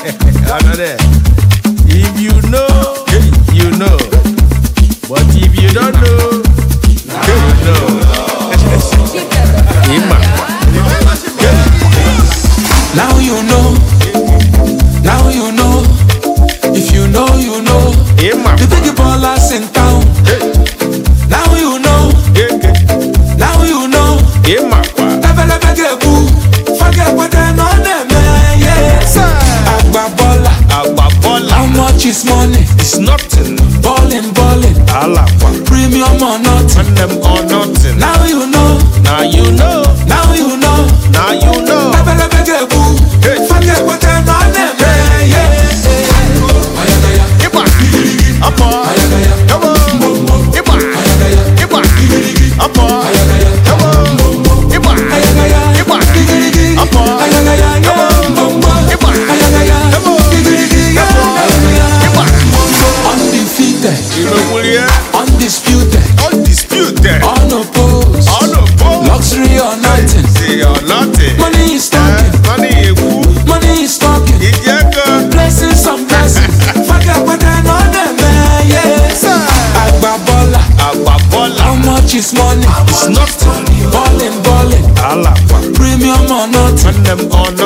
If you know, you know. But if you don't know, you know. Now you know. Now you know. If you know, you know. The big ballers in town. Now you know. Now you know. Forget what I know them, yes. How much is money? It's nothing. Ballin'. Premium or nothing. And them or nothing. Now you know. Now you know. Now you know. Now you know. Forget what I know them, yes. Undisputed, unopposed, luxury or nothing. Money is talking, money is talking. Blessings on blessings. Forget what I know them, yes. Agbabola. How much is money? It's nothing. Ballin'. Premium or nothing.